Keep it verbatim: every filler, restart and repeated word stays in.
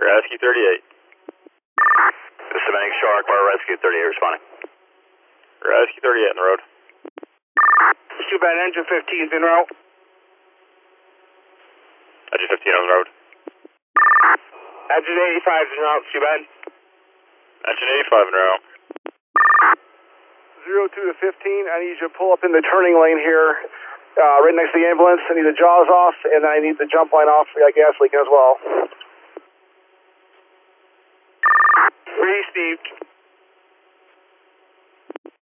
Rescue thirty-eight. Submitting Shark Bar Rescue thirty-eight responding. Rescue thirty-eight on the road. Subad engine fifteen is en route. Engine fifteen on the road. Engine eighty-five is en route, Subad. Engine eighty-five en route. Zero two to fifteen, I need you to pull up in the turning lane here, uh, right next to the ambulance. I need the jaws off, and I need the jump line off for that gas leak as well. Received.